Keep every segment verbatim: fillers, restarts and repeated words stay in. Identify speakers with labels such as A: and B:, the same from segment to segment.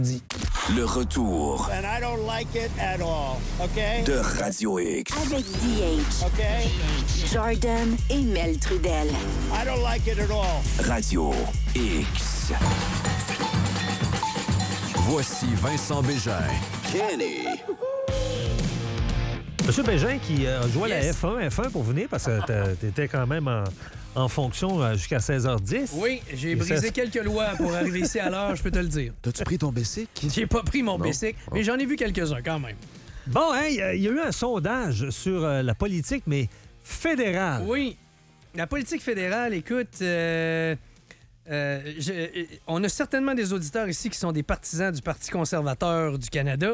A: Le retour
B: And I don't like it at all, okay?
A: de Radio X.
C: Avec D H,
B: Okay?
C: Jordan et Mel Trudel.
B: I don't like it at all.
A: Radio X.
D: Voici Vincent Bégin.
A: Kenny.
E: Monsieur Bégin qui a joué
F: Yes.
E: à la F un, F un pour venir parce que tu étais quand même en, en fonction jusqu'à seize heures dix.
F: Oui, j'ai
E: Et
F: brisé
E: ça-
F: quelques lois pour arriver ici à l'heure, je peux te le dire.
D: T'as-tu pris ton bicycle?
F: J'ai pas pris mon
D: Non.
F: bicycle, mais j'en ai vu quelques-uns quand même.
E: Bon, hein, il y, a- il y a eu un sondage sur euh, la politique, mais fédérale.
F: Oui, la politique fédérale, écoute, euh, euh, je- on a certainement des auditeurs ici qui sont des partisans du Parti conservateur du Canada.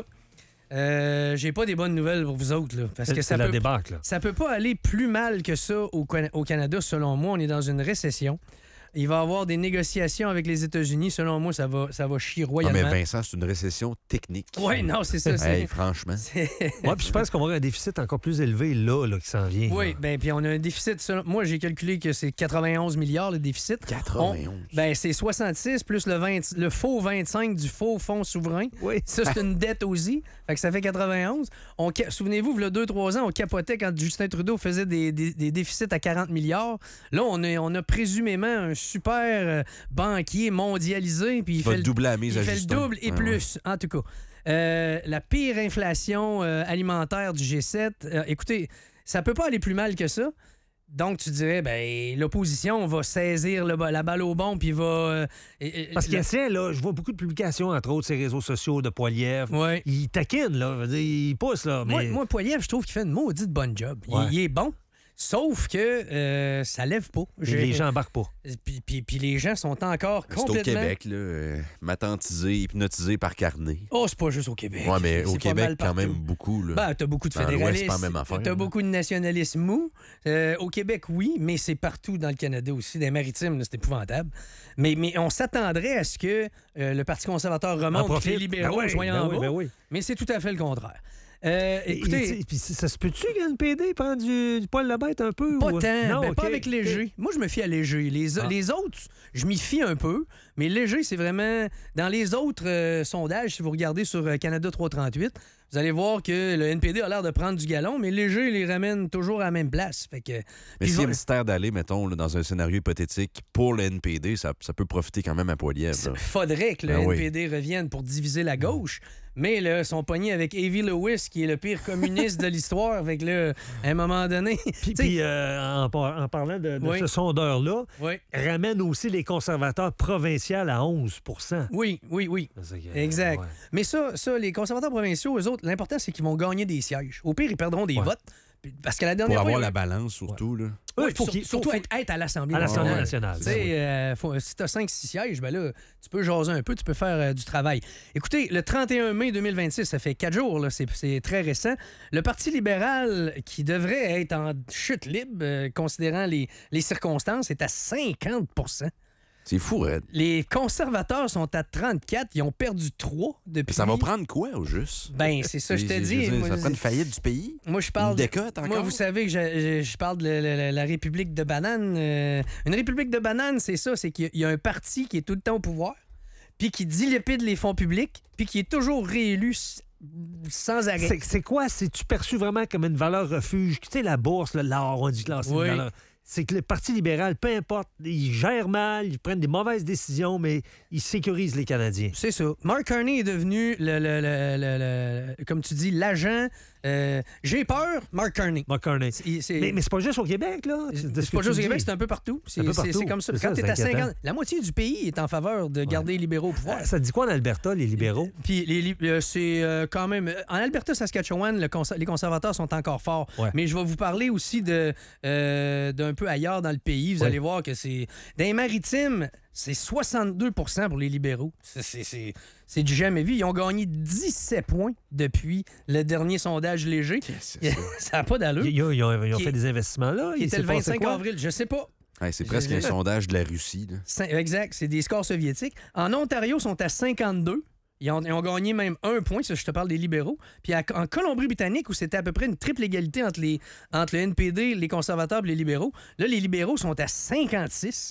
F: Euh, j'ai pas des bonnes nouvelles pour vous autres, là, parce que
E: C'est
F: ça
E: la
F: peut,
E: débâcle. là.
F: ça peut pas aller plus mal que ça au, Can- au Canada, selon moi. On est dans une récession. Il va y avoir des négociations avec les États-Unis. Selon moi, ça va, ça va chier
D: Non,
F: royalement.
D: mais Vincent, c'est une récession technique.
F: Oui, non, c'est ça. c'est-
D: Hey, franchement.
F: c'est-
E: Ouais, puis je pense qu'on va avoir un déficit encore plus élevé là, là qui s'en vient.
F: Oui,
E: là.
F: ben puis on a un déficit. selon- Moi, j'ai calculé que c'est quatre-vingt-onze milliards le déficit.
D: quatre-vingt-onze.
F: On- ben c'est soixante-six plus le, vingt, le faux vingt-cinq du faux fonds souverain.
E: Oui.
F: Ça, c'est une dette aussi. Fait que ça fait quatre-vingt-onze. On, ca- souvenez-vous, il y a deux trois ans, on capotait quand Justin Trudeau faisait des, des- des déficits à quarante milliards. Là, on a, on a présumément un super euh, banquier mondialisé. Puis il
D: va
F: fait le-
D: doubler la mise
F: il
D: à
F: fait
D: Justin.
F: le double et
D: Ouais,
F: plus, en tout cas. Euh, la pire inflation euh, alimentaire du G sept. Euh, écoutez, ça peut pas aller plus mal que ça. Donc, tu dirais, ben, l'opposition va saisir le, la balle au bon, puis va. euh, et- et-
E: Parce qu'il
F: le-
E: essaie, là, je vois beaucoup de publications, entre autres, ces réseaux sociaux de Poilievre.
F: Ouais.
E: Il taquine, là. Je veux dire, il pousse, là. Mais...
F: Moi, moi Poilievre, je trouve qu'il fait une maudite bonne job. Il,
E: Ouais.
F: il est bon, sauf que euh, ça lève pas.
E: Et
F: J'ai-
E: les gens embarquent pas.
F: Puis, puis- puis les gens sont encore
D: C'est au
F: complètement.
D: Québec, là, euh, matantisé, hypnotisé par Carnet.
F: Oh, c'est pas juste au Québec.
D: Ouais, mais au
F: C'est pas
D: Québec,
F: mal
D: quand
F: partout.
D: même beaucoup. Là.
F: Ben, t'as beaucoup de
D: Dans l'Ouest,
F: fédéralistes.
D: c'est pas la même affaire,
F: T'as
D: là.
F: beaucoup de nationalistes mous. Euh, au Québec, oui, mais c'est partout dans le Canada aussi. Dans les maritimes, là, c'est épouvantable. Mais, mais on s'attendrait à ce que euh, le Parti conservateur
E: En
F: remonte et
E: profite.
F: les libéraux
E: Ben oui,
F: soient
E: ben
F: en
E: oui,
F: bas.
E: ben oui.
F: Mais c'est tout à fait le contraire. Euh,
E: Et-
F: écoutez,
E: et- puis ça se peut-tu que le N P D prend du, du poil de bête un peu?
F: pas
E: ou-
F: tant.
E: Non,
F: Ben, pas
E: ok.
F: avec Léger. Moi, je me fie à Léger. Les,
E: Ah.
F: les autres, je m'y fie un peu. Mais Léger, c'est vraiment... Dans les autres euh, sondages, si vous regardez sur euh, Canada trois cent trente-huit, vous allez voir que le N P D a l'air de prendre du galon, mais Léger les ramène toujours à la même place. Fait que...
D: Mais
F: Puis
D: si
F: je
D: y
F: vais-
D: a mystère d'aller, mettons, là, dans un scénario hypothétique, pour le N P D, ça, ça peut profiter quand même à Poilievre.
F: Il
D: là.
F: faudrait que le
D: Ben oui.
F: N P D revienne pour diviser la gauche, mais là, ils sont pognés avec Avi Lewis, qui est le pire communiste de l'histoire. Fait que là, à un moment donné...
E: Puis,
F: tu sais,
E: puis, euh, en, par- en parlant de, de
F: Oui.
E: ce sondeur-là,
F: oui,
E: ramène aussi les conservateurs provinciaux à onze pour cent.
F: oui, oui, oui.
E: C'est que,
F: Exact.
E: ouais.
F: Mais ça, ça, les conservateurs provinciaux, eux autres, l'important, c'est qu'ils vont gagner des sièges. Au pire, ils perdront des
E: Ouais.
F: votes. Puis- Parce que la
D: Pour
F: dernière
D: avoir
F: fois...
D: la balance, surtout. Là.
E: Eux,
F: Oui,
E: il faut
F: sur-
E: qu'ils-
F: surtout
E: faut-
F: être, être à l'Assemblée
E: À l'Assemblée
F: nationale.
E: nationale.
F: Tu
E: ben
F: sais,
E: oui.
F: euh, faut- si tu as cinq six sièges, ben là, tu peux jaser un peu, tu peux faire euh, du travail. Écoutez, le trente et un mai deux mille vingt-six, ça fait quatre jours, là, c'est, c'est très récent. Le Parti libéral, qui devrait être en chute libre, euh, considérant les, les circonstances, est à cinquante pour cent.
D: C'est fou, Red.
F: Les conservateurs sont à trente-quatre, ils ont perdu trois depuis.
D: Ça va prendre quoi, au juste?
F: Ben, c'est ça, je te
D: C'est-
F: dis.
D: veux dire,
F: Moi,
D: ça
F: je-
D: prend une faillite du pays?
F: Moi, je parle.
D: Une
F: de-
D: décote encore?
F: Moi, vous savez que je, je- je parle de la, la- la République de banane. Euh, une République de banane, c'est ça, c'est qu'il y a- il y a un parti qui est tout le temps au pouvoir, puis qui dilapide les fonds publics, puis qui est toujours réélu s- sans arrêt.
E: C'est, c'est quoi? C'est-tu perçu vraiment comme une valeur refuge? Tu sais, la bourse, là, l'or, on dit que l'or, c'est
F: Oui.
E: une valeur. C'est que le Parti libéral, peu importe, ils gèrent mal, ils prennent des mauvaises décisions, mais ils sécurisent les Canadiens.
F: C'est ça. Mark Carney est devenu, le, le- le- le- le- comme tu dis, l'agent. euh, J'ai peur, Mark Carney.
E: Mark Carney.
F: C'est- c'est-
E: Mais, mais c'est pas juste au Québec, là.
F: C'est
E: de ce
F: pas
E: que
F: juste
E: tu
F: au Québec,
E: dis.
F: c'est un peu partout. C'est
E: Un peu
F: c'est-
E: partout.
F: c'est comme ça.
E: C'est
F: Quand
E: ça,
F: t'es à
E: c'est inquiétant.
F: cinquante, la moitié du pays est en faveur de garder les libéraux au pouvoir.
E: Ah, ça dit quoi en Alberta, les libéraux?
F: Puis les li- euh, c'est euh, quand même... En Alberta, Saskatchewan, le conser- les conservateurs sont encore forts.
E: Ouais.
F: Mais je vais vous parler aussi de euh, d'un peu ailleurs dans le pays. Vous
E: Ouais.
F: allez voir que c'est... Dans les maritimes, c'est soixante-deux pour cent pour les libéraux. C'est- C'est c'est- c'est du jamais vu. Ils ont gagné dix-sept points depuis le dernier sondage léger.
D: C'est ça.
F: Ça n'a pas d'allure.
E: Ils, ils ont, ils ont
F: Qui-
E: fait des investissements là.
F: Qui
E: Il
F: était
E: s'est
F: le
E: passé
F: vingt-cinq
E: quoi?
F: avril. Je sais pas.
D: Ouais, c'est presque un sondage de la Russie. Là.
F: Cin- Exact, c'est des scores soviétiques. En Ontario, ils sont à cinquante-deux. Ils ont, ils ont gagné même un point, ça, je te parle des libéraux. Puis à- en Colombie-Britannique, où c'était à peu près une triple égalité entre, les, entre le N P D, les conservateurs et les libéraux, là, les libéraux sont à cinquante-six.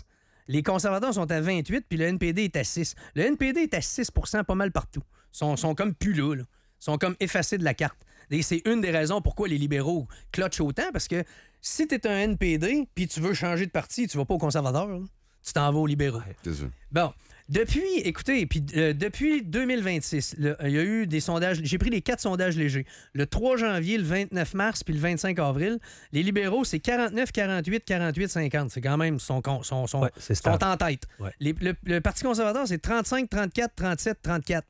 F: Les conservateurs sont à vingt-huit, puis le N P D est à six. Le N P D est à six pas mal partout. Ils sont, sont comme plus là, là. Ils sont comme effacés de la carte. Et c'est une des raisons pourquoi les libéraux clutchent autant, parce que si tu es un N P D, puis tu veux changer de parti, tu vas pas aux conservateurs, là. Tu t'en vas aux libéraux.
D: C'est ça.
F: Bon. Depuis, écoutez, puis euh, depuis deux mille vingt-six, le- il y a eu des sondages. J'ai pris les quatre sondages légers. Le trois janvier, le vingt-neuf mars, puis le vingt-cinq avril. Les libéraux, c'est quarante-neuf, quarante-huit, quarante-huit, cinquante. C'est quand même son, con- son, son,
E: Ouais, c'est
F: sont
E: stable.
F: en tête.
E: Ouais.
F: Les- le, le Parti conservateur, c'est trente-cinq, trente-quatre, trente-sept, trente-quatre.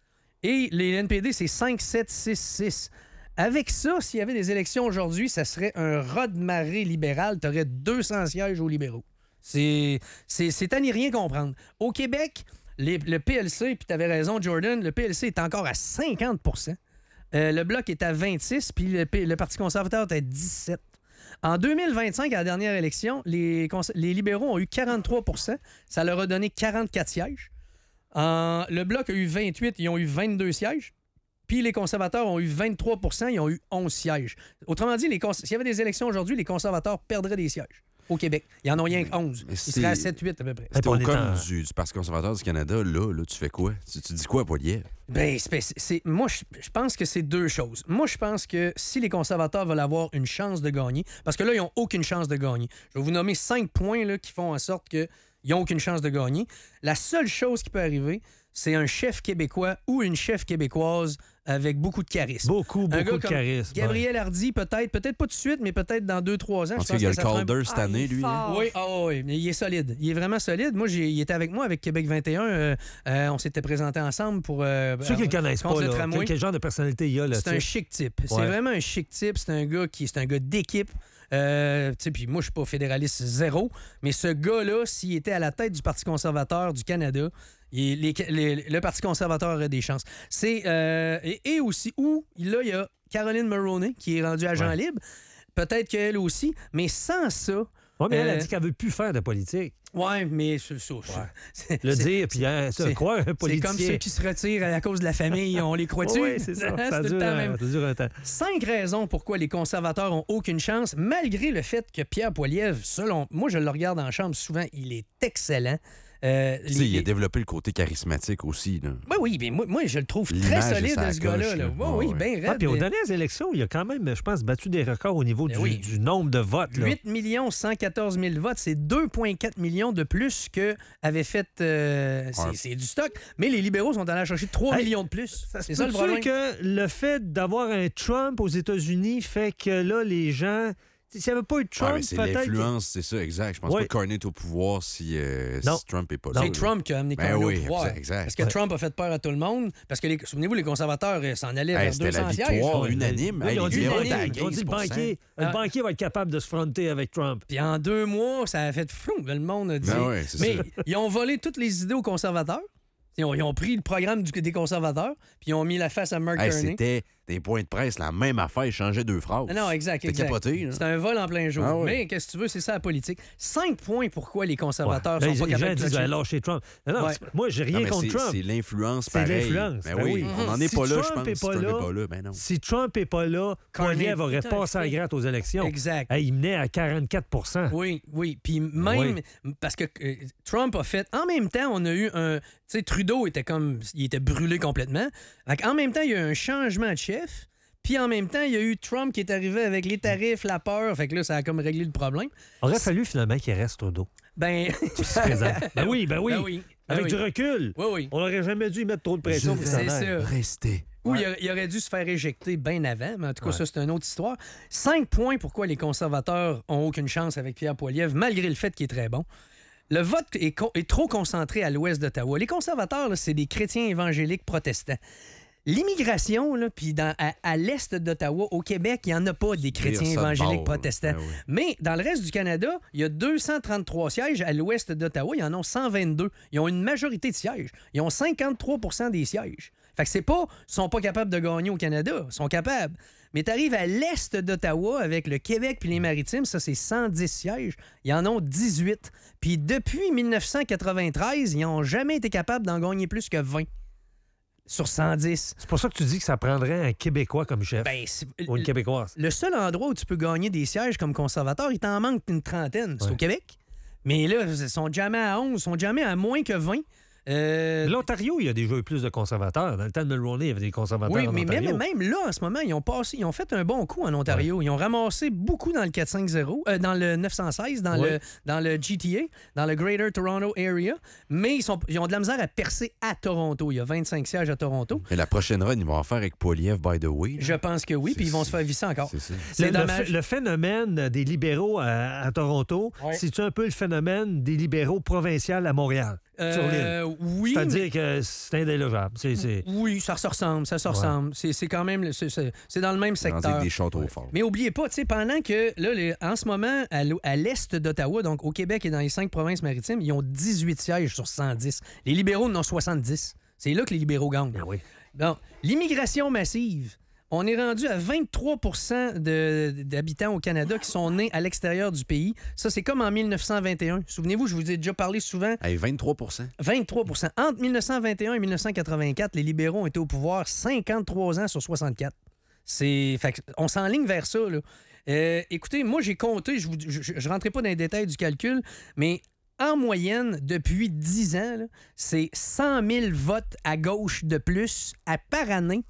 F: Et les N P D, c'est cinq, sept, six, six. Avec ça, s'il y avait des élections aujourd'hui, ça serait un raz-de-marée libéral. Tu aurais deux cents sièges aux libéraux. C'est, c'est, c'est à n'y rien comprendre. Au Québec, les- le P L C, puis tu avais raison, Jordan, le P L C est encore à cinquante pour cent. Euh, le Bloc est à vingt-six, puis le, P- le Parti conservateur est à dix-sept. En deux mille vingt-cinq, à la dernière élection, les, cons- les libéraux ont eu quarante-trois pour cent. Ça leur a donné quarante-quatre sièges. En- le Bloc a eu vingt-huit, ils ont eu vingt-deux sièges. Puis les conservateurs ont eu vingt-trois pour cent, ils ont eu onze sièges. Autrement dit, les cons- s'il y avait des élections aujourd'hui, les conservateurs perdraient des sièges au Québec. Ils en ont rien que onze.
D: Mais
F: Ils
D: c'est-
F: seraient à sept huit à peu près.
D: C'est
E: on
D: au
E: est
D: com
E: en-
D: du, du Parti conservateur du Canada, là, là tu fais quoi? Tu, tu dis quoi, Poilier?
F: Ben, c'est, c'est- c'est- moi, je, je pense que c'est deux choses. Moi, je pense que si les conservateurs veulent avoir une chance de gagner, parce que là, ils n'ont aucune chance de gagner. Je vais vous nommer cinq points là, qui font en sorte qu'ils n'ont aucune chance de gagner. La seule chose qui peut arriver, c'est un chef québécois ou une chef québécoise avec beaucoup de charisme.
E: Beaucoup,
F: Un
E: beaucoup
F: gars
E: de
F: comme
E: charisme.
F: Gabriel Hardy, peut-être, peut-être pas tout de suite, mais peut-être dans deux trois ans.
D: En
F: Je
D: tout cas, il y a le
F: que ça ferait un-
D: Calder cette
G: Ah,
D: année,
G: il est
D: lui. hein?
G: fort.
F: Oui, ah oui, mais il est solide. Il est vraiment solide. Moi, j'ai, il était avec moi avec Québec vingt et un. Euh, euh, on s'était présentés ensemble pour. Euh,
E: Ceux qui ne le connaissent
F: contre
E: pas,
F: le
E: là,
F: tramway.
E: quel, quel genre de personnalité il y a là
F: C'est un chic type. C'est
E: Ouais.
F: vraiment un chic type. C'est un gars qui, c'est un gars d'équipe. Euh, tu sais, puis moi, je suis pas fédéraliste zéro, mais ce gars-là, s'il était à la tête du Parti conservateur du Canada, il- les- les- le Parti conservateur aurait des chances. C'est euh, et, et aussi où là, il y a Caroline Mulroney qui est rendue agent
E: Ouais.
F: libre. Peut-être qu'elle aussi, mais sans ça.
E: Oui, mais elle a
F: euh,
E: dit qu'elle ne veut plus faire de politique.
F: Ouais, mais c'est ça. c'est-
E: Le
F: c'est-
E: dire, puis hein, ça,
F: c'est-
E: croire un
F: C'est
E: politicien.
F: comme ceux qui se retirent à cause de la famille, on les croit-tu?
E: Oui, c'est ça.
F: C'est
E: Ça
F: tout le
E: dure,
F: temps
E: un-
F: même.
E: ça dure un temps.
F: Cinq raisons pourquoi les conservateurs ont aucune chance, malgré le fait que Pierre Poilievre, selon moi, je le regarde en chambre souvent, il est excellent. Euh,
D: Tu sais, il a
F: les-
D: développé le côté charismatique aussi. Là.
F: Oui, oui, mais moi, moi, je le trouve très
D: L'image est
F: solide,
D: sa
F: ce gars-là.
D: coche,
F: là.
D: là.
F: Oui,
D: Ouais,
F: oui,
D: ouais.
F: bien
E: Ah,
F: raide.
E: puis aux dernières élections, il a quand même, je pense, battu des records au niveau
F: Ben
E: du,
F: oui.
E: du nombre de votes. Là.
F: huit millions cent quatorze mille votes, c'est deux virgule quatre millions de plus que avait fait. euh, c'est,
D: Ouais.
F: c'est du stock. Mais les libéraux sont allés chercher trois
E: Hey,
F: millions de plus.
E: Ça se
F: C'est ça le
E: peut-tu
F: problème.
E: que le fait d'avoir un Trump aux États-Unis fait que là, les gens. S'il n'y avait pas eu de
D: Ouais,
E: Trump,
D: mais c'est
E: peut-être.
D: l'influence, c'est ça, exact. Je pense
E: Ouais.
D: pas que Carney est au pouvoir si, euh,
E: Non.
D: si Trump n'est pas là.
F: C'est
D: là.
F: Trump qui a amené
D: Ben
F: Carney
D: oui,
F: au pouvoir.
D: exact, exact.
F: Parce que
E: Ouais.
F: Trump a fait peur à tout le monde. Parce que, les, souvenez-vous, les conservateurs euh, s'en allaient
D: Hey,
F: vers
D: c'était
F: deux cents
D: la
F: sièges.
D: victoire
E: Ouais,
D: unanime.
E: oui,
D: Hey,
E: ils ont
D: les
E: dit,
D: libéraux
F: unanime.
D: étaient à
E: ils ont dit
D: quinze
E: le
D: pour cent.
E: banquier,
F: Ah.
E: le banquier va être capable de se fronter avec Trump.
F: Puis en deux mois, ça a fait flou. Le monde a dit.
D: Ben ouais, c'est
F: Mais
D: ça.
F: ils ont volé toutes les idées aux conservateurs. Ils ont, ils ont pris le programme du- des conservateurs, puis ils ont mis la face à Mark
D: Hey,
F: Carney.
D: c'était des points de presse, la même affaire, ils changeaient deux phrases.
F: Non, non, exact,
D: C'était
F: exact.
D: capoté. là.
F: C'est un vol en plein jour.
D: Ah ouais.
F: Mais qu'est-ce que tu veux, c'est ça la politique. Cinq points pourquoi les conservateurs
E: Ouais.
F: sont
E: Les-
F: pas
E: les gens
F: capables de
E: disent
F: clocher.
E: ben, lâcher Trump. Non, non,
F: Ouais.
E: c'est- moi, j'ai
D: Non,
E: rien
D: mais
E: contre
D: c'est-
E: Trump.
D: C'est l'influence,
E: C'est
D: pareil.
E: l'influence,
D: Ben
E: ben
D: oui,
E: oui.
D: on n'en est
E: Si
D: pas là, je
E: Trump
D: pense.
E: est
D: Si
E: pas
D: Trump
E: là,
D: n'est pas là, ben non.
E: Si Trump n'est pas là,
F: Carney,
E: Poilievre aurait
F: putain,
E: passé à la
F: putain.
E: gratte aux élections.
F: Exact.
E: Hey, il menait à quarante-quatre pour cent.
F: Oui, oui. Puis même, parce que euh, Trump a fait. En même temps, on a eu un. Tu sais, Trudeau était comme. Il était brûlé complètement. Fait en même temps, il y a eu un changement de chef. Puis en même temps, il y a eu Trump qui est arrivé avec les tarifs, la peur. Fait que là, ça a comme réglé le problème.
E: Aurait fallu finalement qu'il reste Trudeau.
F: Ben.
E: Qui se présente. Ben oui, ben oui.
F: Ben oui. Ben
E: Avec
F: oui.
E: du recul.
F: Oui, oui.
E: On n'aurait jamais dû y mettre trop de pression.
D: Je
E: pour
F: C'est
E: s'en aller.
F: ça.
D: Restez.
F: Ou il, aurait, il aurait dû se faire éjecter bien avant, mais en tout cas,
E: Ouais.
F: ça, c'est une autre histoire. Cinq points pourquoi les conservateurs ont aucune chance avec Pierre Poilievre, malgré le fait qu'il est très bon. Le vote est, co- est trop concentré à l'ouest d'Ottawa. Les conservateurs, là, c'est des chrétiens évangéliques protestants. L'immigration, là, puis dans- à, à l'est d'Ottawa, au Québec, il n'y en a pas des chrétiens
D: Vire ça de
F: évangéliques
D: bord,
F: protestants.
D: ben oui.
F: Mais dans le reste du Canada, il y a deux cent trente-trois sièges. À l'ouest d'Ottawa, ils en ont cent vingt-deux. Ils ont une majorité de sièges. Ils ont cinquante-trois pour cent des sièges. Fait que c'est pas ils sont pas capables de gagner au Canada. Ils sont capables. Mais tu arrives à l'est d'Ottawa avec le Québec puis les Maritimes, ça c'est cent dix sièges. Ils en ont dix-huit. Puis depuis mille neuf cent quatre-vingt-treize, ils n'ont jamais été capables d'en gagner plus que vingt sur cent dix.
E: C'est pour ça que tu dis que ça prendrait un Québécois comme chef.
F: Ben, c'est-
E: ou une Québécoise.
F: le seul endroit où tu peux gagner des sièges comme conservateur, il t'en manque une trentaine. C'est
E: Ouais.
F: au Québec. Mais là, ils sont jamais à onze, ils sont jamais à moins que vingt. Euh,
E: L'Ontario, il y a déjà eu plus de conservateurs. Dans le temps de Mulroney, il y avait des conservateurs
F: oui,
E: en
F: mais
E: Ontario.
F: même, même là, en ce moment, ils ont passé, ils ont fait un bon coup en Ontario. Ouais. Ils ont ramassé beaucoup dans le quatre cent cinquante, euh, dans le neuf cent seize, dans,
E: ouais.
F: le, dans le G T A, dans le Greater Toronto Area, mais ils, sont, ils ont de la misère à percer à Toronto. Il y a vingt-cinq sièges à Toronto.
D: Et la prochaine run, ils vont en faire avec Poilievre, by the way. Là.
F: Je pense que oui,
D: C'est,
F: puis ils vont se faire visser encore.
D: C'est, c'est.
F: C'est
E: le,
F: dommage.
E: Le, le phénomène des libéraux à, à Toronto,
F: ouais.
E: c'est-tu un peu le phénomène des libéraux provinciaux à Montréal,
F: euh,
E: sur l'île?
F: Oui.
E: C'est-à-dire mais... que c'est indélogeable. C'est, c'est...
F: Oui, ça se ressemble, ça se ressemble. Ouais. C'est, c'est quand même, c'est, c'est, c'est dans le même secteur.
D: Avec des châteaux forts.
F: Mais oubliez pas, tu sais, pendant que, là, les, en ce moment, à, à l'est d'Ottawa, donc au Québec et dans les cinq provinces maritimes, ils ont dix-huit sièges sur cent dix. Les libéraux en ont soixante-dix. C'est là que les libéraux gagnent.
E: Ah oui.
F: Donc, l'immigration massive. On est rendu à vingt-trois pour cent de, d'habitants au Canada qui sont nés à l'extérieur du pays. Ça, c'est comme en dix-neuf cent vingt et un. Souvenez-vous, je vous ai déjà parlé souvent.
D: Hey, vingt-trois pour cent.
F: vingt-trois pour cent. Entre dix-neuf cent vingt et un et dix-neuf cent quatre-vingt-quatre, les libéraux ont été au pouvoir cinquante-trois ans sur soixante-quatre. C'est... Fait que on s'enligne vers ça, là. Euh, écoutez, moi, j'ai compté, je ne rentrerai pas dans les détails du calcul, mais en moyenne, depuis dix ans, là, c'est cent mille votes à gauche de plus à par année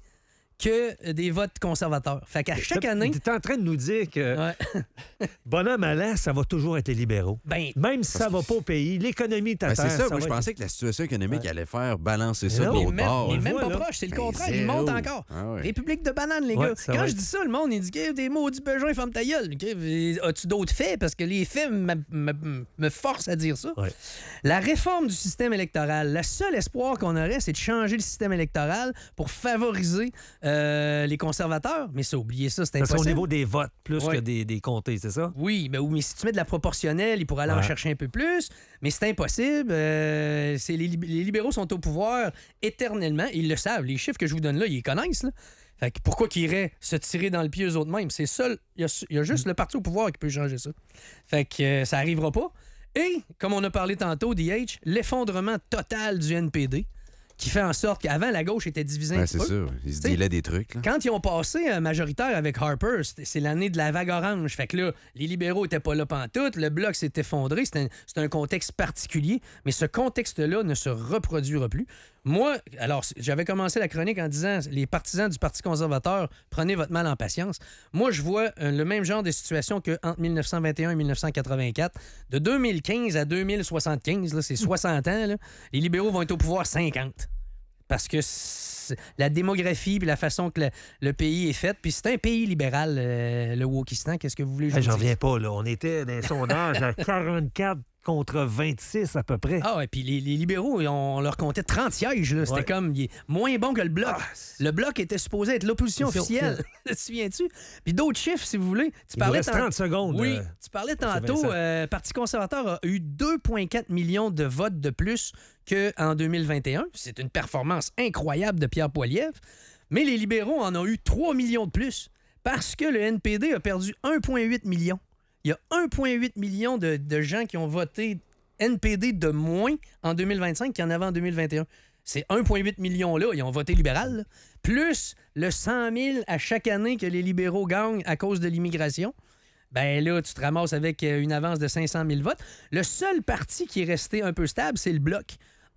F: que des votes conservateurs. Fait qu'à chaque année...
E: Tu es en train de nous dire que,
F: ouais.
E: bon an, mal an, ça va toujours être les libéraux.
F: Ben,
E: même si ça va pas au pays, l'économie est à
D: ben,
E: terre.
D: c'est ça,
E: ça
D: moi, je
E: être...
D: pensais que la situation économique ouais. allait faire balancer
E: mais
D: ça
E: non,
D: de l'autre
F: même,
D: bord.
F: mais même
E: voilà.
F: pas proche, c'est le
D: Ben,
F: contraire, il
D: zéro.
F: monte encore.
D: Ah ouais.
F: République de bananes, les
E: ouais,
F: gars. Quand
E: va.
F: je dis ça, le monde, il dit que des maudits besoins, ferme ta gueule. As-tu d'autres faits? Parce que les faits me, me, me forcent à dire ça.
E: Ouais.
F: La réforme du système électoral, le seul espoir qu'on aurait, c'est de changer le système électoral pour favoriser euh, les conservateurs. Mais ça, oubliez ça, c'est impossible.
E: C'est au niveau des votes, plus
F: ouais.
E: que des, des comtés, c'est ça?
F: Oui, ben, mais si tu mets de la proportionnelle, ils pourraient aller ouais. en chercher un peu plus, mais c'est impossible. Euh, c'est les, les libéraux sont au pouvoir éternellement. Ils le savent. Les chiffres que je vous donne là, ils les connaissent. Là. Fait que pourquoi qu'ils iraient se tirer dans le pied eux autres mêmes? C'est seul. Il y a, il y a juste le parti au pouvoir qui peut changer ça. Fait que euh, ça arrivera pas. Et, comme on a parlé tantôt, D H, l'effondrement total du N P D, qui fait en sorte qu'avant, la gauche était divisée
D: ouais,
F: un petit
D: c'est
F: peu.
D: sûr. Ils se dilaient des trucs. Là.
F: Quand ils ont passé euh, majoritaire avec Harper, c'est l'année de la vague orange. Fait que là, les libéraux étaient pas là pantoute, le bloc s'est effondré. C'est un, un contexte particulier, mais ce contexte-là ne se reproduira plus. Moi, alors, j'avais commencé la chronique en disant les partisans du Parti conservateur, prenez votre mal en patience. Moi, je vois euh, le même genre de situation qu'entre dix-neuf cent vingt et un et dix-neuf cent quatre-vingt-quatre. De deux mille quinze à deux mille soixante-quinze, là, c'est soixante ans, là, les libéraux vont être au pouvoir cinquante. Parce que la démographie puis la façon que le, le pays est fait, puis c'est un pays libéral, euh, le Wokistan. Qu'est-ce que vous voulez que je
E: hey,
F: vous
E: J'en
F: dise?
E: reviens pas, là. On était dans les sondages à quarante-quatre contre vingt-six à peu près.
F: Ah ouais, puis les, les libéraux, on leur comptait trente sièges. Là. C'était
E: ouais.
F: comme il est moins bon que le Bloc.
E: Ah,
F: le Bloc était supposé être l'opposition officielle. Te souviens-tu? Puis d'autres chiffres, si vous voulez. Tu
E: Il
F: parlais
E: nous reste
F: tant...
E: trente secondes.
F: Oui,
E: euh,
F: tu parlais tantôt, le euh, Parti conservateur a eu deux virgule quatre millions de votes de plus qu'en deux mille vingt et un. C'est une performance incroyable de Pierre Poilievre. Mais les libéraux en ont eu trois millions de plus parce que le N P D a perdu un virgule huit million. Il y a un virgule huit million de, de gens qui ont voté N P D de moins en deux mille vingt-cinq qu'il y en avait en deux mille vingt et un. Ces un virgule huit millions-là, ils ont voté libéral, là, plus le cent mille à chaque année que les libéraux gagnent à cause de l'immigration. Ben là, tu te ramasses avec une avance de cinq cent mille votes. Le seul parti qui est resté un peu stable, c'est le Bloc.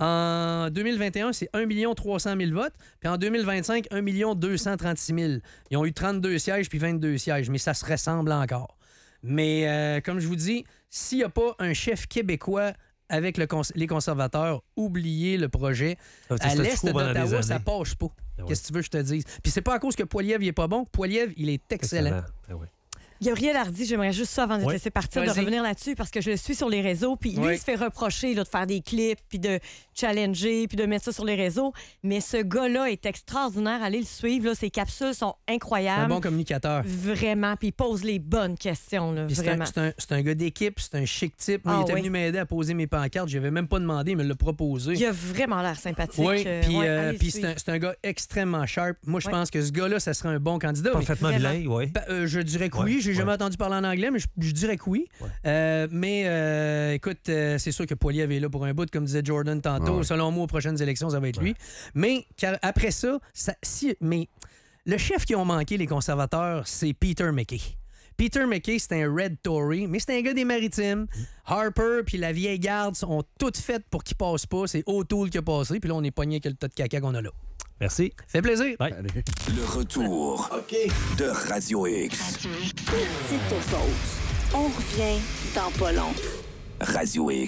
F: En deux mille vingt et un, c'est un million trois cent mille votes. Puis en deux mille vingt-cinq, un million deux cent trente-six mille. Ils ont eu trente-deux sièges puis vingt-deux sièges, mais ça se ressemble encore. Mais euh, comme je vous dis, s'il n'y a pas un chef québécois avec le cons- les conservateurs, oubliez le projet.
E: Ah,
F: à l'est d'Ottawa, ça passe pas.
E: Ah ouais.
F: Qu'est-ce que tu veux que je te dise? Puis c'est pas à cause que Poilievre il est pas bon. Poilievre, il est excellent.
E: excellent. Ah ouais.
G: Gabriel Hardy, j'aimerais juste ça avant de te
E: oui.
G: laisser partir,
F: Vas-y.
G: de revenir là-dessus parce que je le suis sur les réseaux. Puis lui,
F: oui.
G: il se fait reprocher là, de faire des clips, puis de challenger, puis de mettre ça sur les réseaux. Mais ce gars-là est extraordinaire. Allez le suivre. Là. Ses capsules sont incroyables.
F: Un bon communicateur.
G: Vraiment. Puis il pose les bonnes questions. Là,
F: Puis c'est, un,
G: vraiment.
F: c'est, un, c'est un gars d'équipe, c'est un chic type. Moi,
G: Ah,
F: il était
G: oui.
F: venu m'aider à poser mes pancartes. Je n'avais même pas demandé, il me l'a proposé.
G: Il a vraiment l'air sympathique.
F: Oui,
G: Euh,
F: puis
G: ouais,
F: euh,
G: allez le
F: puis c'est,
G: suivre.
F: un, c'est un gars extrêmement sharp. Moi, je
G: Ouais.
F: pense que ce gars-là, ça serait un bon candidat. mais-
E: Parfaitement
G: Vraiment.
E: bilingue, oui.
F: Ben, euh, je dirais que
E: Ouais,
F: oui. J'ai
E: ouais.
F: jamais entendu parler en anglais, mais je, je dirais que oui.
E: Ouais.
F: Euh, mais euh, écoute, euh, c'est sûr que Poilievre est là pour un bout, comme disait Jordan tantôt.
D: Ouais.
F: Selon moi, aux prochaines élections, ça va être
E: Ouais.
F: lui. Mais car, après ça, ça si, mais le chef qui ont manqué, les conservateurs, c'est Peter MacKay. Peter McKay, c'était un Red Tory, mais c'est un gars des Maritimes. Harper puis la vieille garde sont toutes faites pour qu'il passe pas. C'est O'Toole qui a passé, puis là, on est pogné avec le tas de caca qu'on a là.
E: Merci.
F: Fait plaisir.
E: Bye.
A: Le retour de Radio X.
C: Petite pause. On revient dans pas long.
A: Radio X.